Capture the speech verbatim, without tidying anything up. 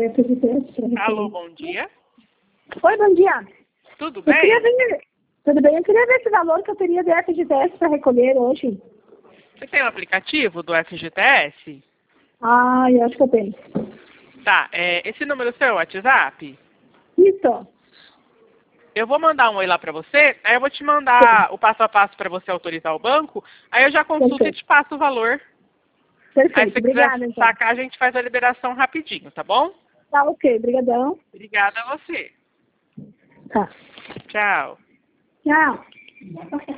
é F G T S. Alô, bom dia. Oi, bom dia. Tudo Eu bem? queria ver, tudo bem? Eu queria ver esse valor que eu teria de F G T S para recolher hoje. Você tem o aplicativo do F G T S? Ah, eu acho que eu tenho. Tá, é, esse número é o seu WhatsApp? Isso. Eu vou mandar um oi lá pra você, aí eu vou te mandar o passo a passo pra você autorizar o banco, aí eu já consulto Perfeito. e te passo o valor. Aí se Perfeito. você quiser Obrigada, então. sacar, a gente faz a liberação rapidinho, tá bom? Tá ok. Obrigadão. Obrigada a você. Tá. Tchau. Tchau.